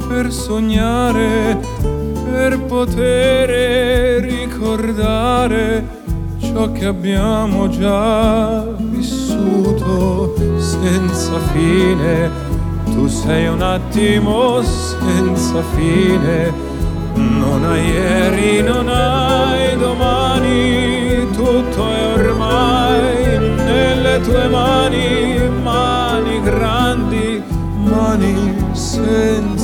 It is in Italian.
per sognare, per poter ricordare ciò che abbiamo già vissuto senza fine. Tu sei un attimo senza fine, non hai ieri, non hai domani, tutto è ormai nelle tue mani, mani grandi, mani senza